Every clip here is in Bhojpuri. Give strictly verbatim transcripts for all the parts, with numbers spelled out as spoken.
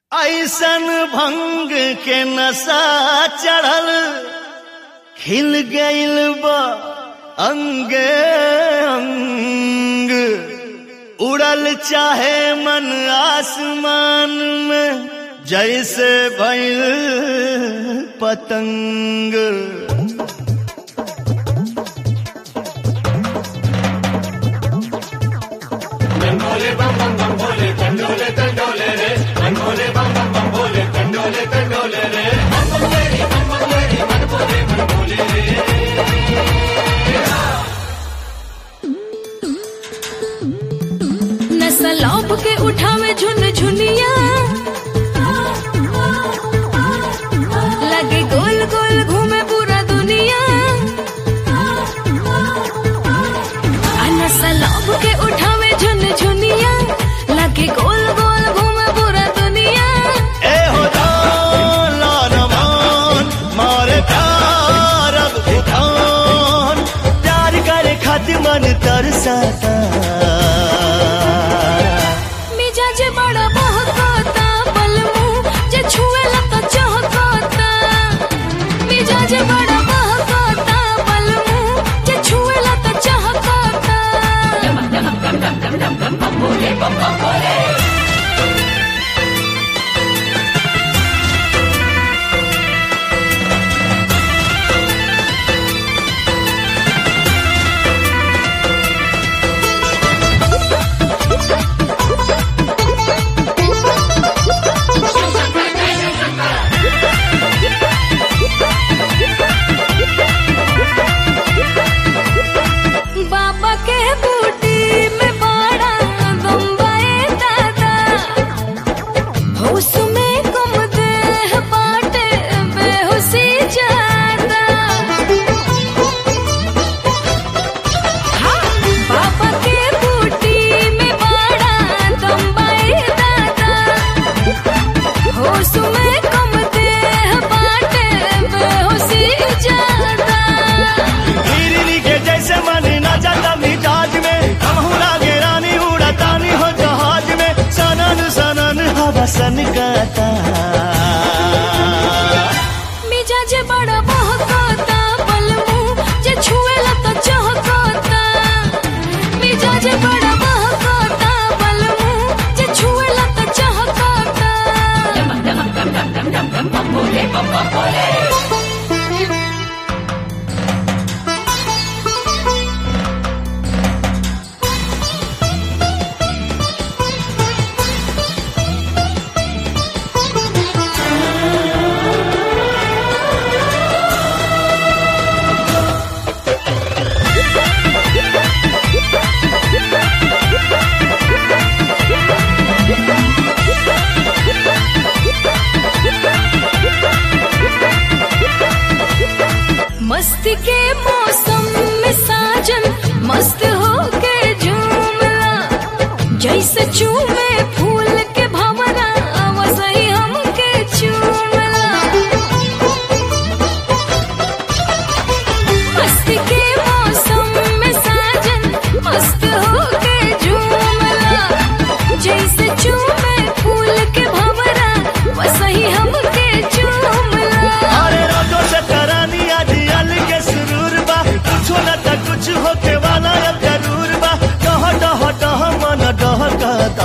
ऐसन भंग के नशा चढ़ल खिल गइल बा अंगे अंग, उड़ल चाहे मन आसमान में जैसे भइल पतंग। भोले बम बम बम भोले कंडोले कंडोले रे, भोले बम बम बम भोले कंडोले कंडोले रे, बम बम लेरी बम बम लेरी मन भोले मन भोले रे। नशा लौट के उठावे झुन झुनिया, लगे गोल गोल घूमे पूरा दुनिया। नशा लौट के उठावे झुन झुनिया, लगे गोल गोल घूमे पूरा दुनिया। ए हो दान मान मारे प्यार अब उठान, प्यार करे खातिर मन तरसता। मिजाज बड़ा बहकता, बलमू जे छुएला तो चहकता। मिजाज बड़ा बहकता, बलमू जे छुएला तो चहकता। भोले बप्पा भोले। बाबा के बूटी में बड़ा बम्बई दादा, होश में गुम देह बाटे बेहोशी जाता। हाँ, बाबा के बूटी में बड़ा बम्बई दादा, होश में गुम देह बाटे बेहोशी जाता। गिरनी के जैसे मन ना जाता मिजाज में, हमहू लागे रानी उड़ातानी हो जहाज में। सनन सनन हवा सनकाता। मिजाज बड़ा बहकता, बलमू जे छुएला तो चहकता। मिजाज बड़ा बहकता, बलमू जे छुएला तो चहकता। भोले बप्पा भोले। मस्ती के मौसम में साजन मस्त होके झूमला, जैसे चूमे फूल के भंवरा वैसे हमके चूमला। मस्ती के मौसम में साजन मस्त होके झूमला, जैसे चूमे फूल के भंवरा वैसे हमके चूमला। अरे रोजो से तरानी आज अलग के सुरूर बा, कुछ न त कुछ होके वाला अब जरूर बा। डह डह डह मन डहकता।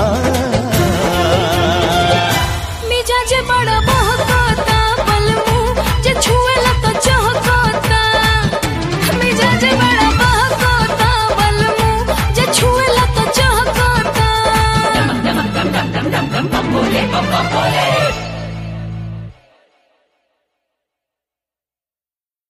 मिजाज बड़ा बहकता, बलमू जे छुएला तो चहकता। मिजाज बड़ा बहकता, बलमू जे छुएला तो चहकता। भोले बप्पा भोले।